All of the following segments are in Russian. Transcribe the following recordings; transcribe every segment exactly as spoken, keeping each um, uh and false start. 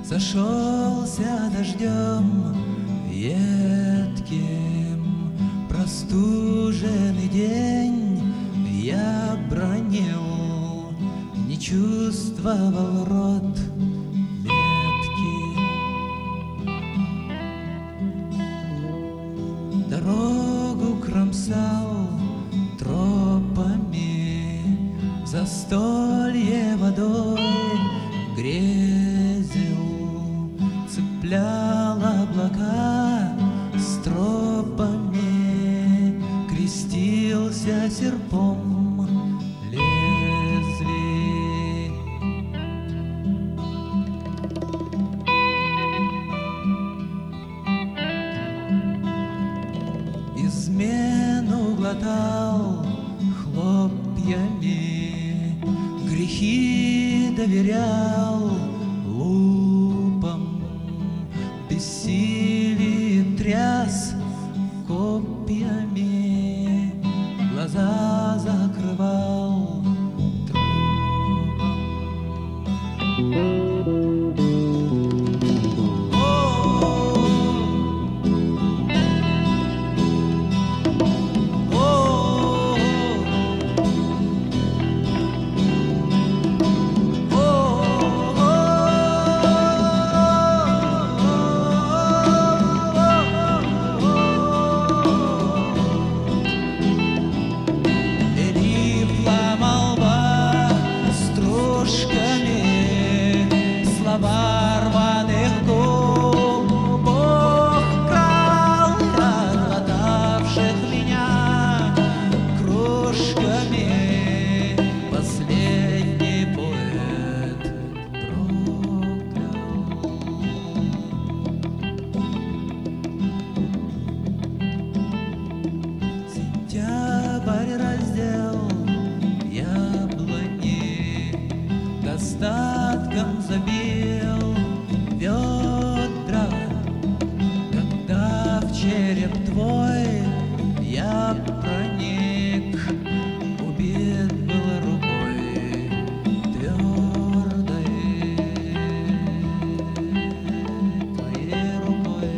Зашелся дождем едким, простуженный день я бранил, не чувствовал рот метки. Дорогу кромсал тропами, застолье водой грезил, цеплял облака стропами, крестился серпом лезвий. Измену глотал хлопьями, грехи доверял лупам, бессилие тряс копьями, глаза закрывал трупом. Сентябрь раздел яблони, достатком забил ведра. Когда в череп твой я проник, убит был рукой твердой, твоей рукой.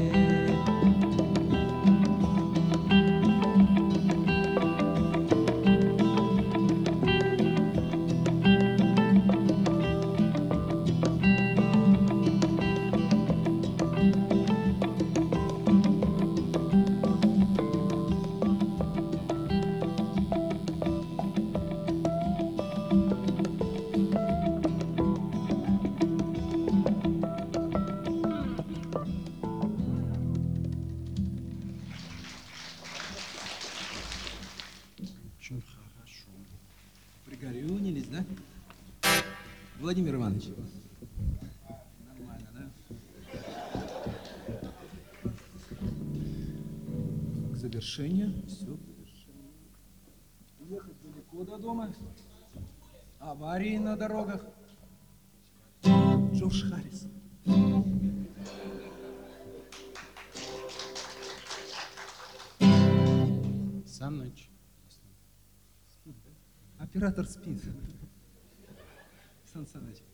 Очень хорошо. Пригорюнились, да? Владимир Иванович. Нормально, да? К завершению. Все, к завершению. Уехать далеко до дома. Аварии на дорогах. Джордж Харрис. Саныч. Оператор спит. Сан Саныч.